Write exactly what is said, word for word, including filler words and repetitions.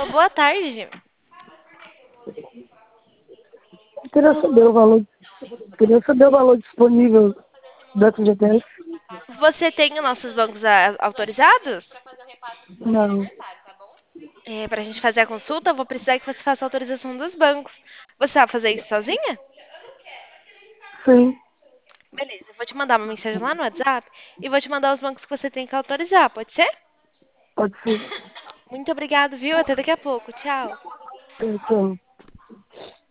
Alô, boa tarde. Queria saber o valor, queria saber o valor disponível do F G T S. Você tem os nossos bancos a- autorizados? Não, É, para a gente fazer a consulta, eu vou precisar que você faça a autorização dos bancos. Você sabe fazer isso sozinha? sim, Beleza, eu vou te mandar uma mensagem lá no WhatsApp e vou te mandar os bancos que você tem que autorizar, pode ser? pode ser. Muito obrigado, viu? Até daqui a pouco. Tchau. Então,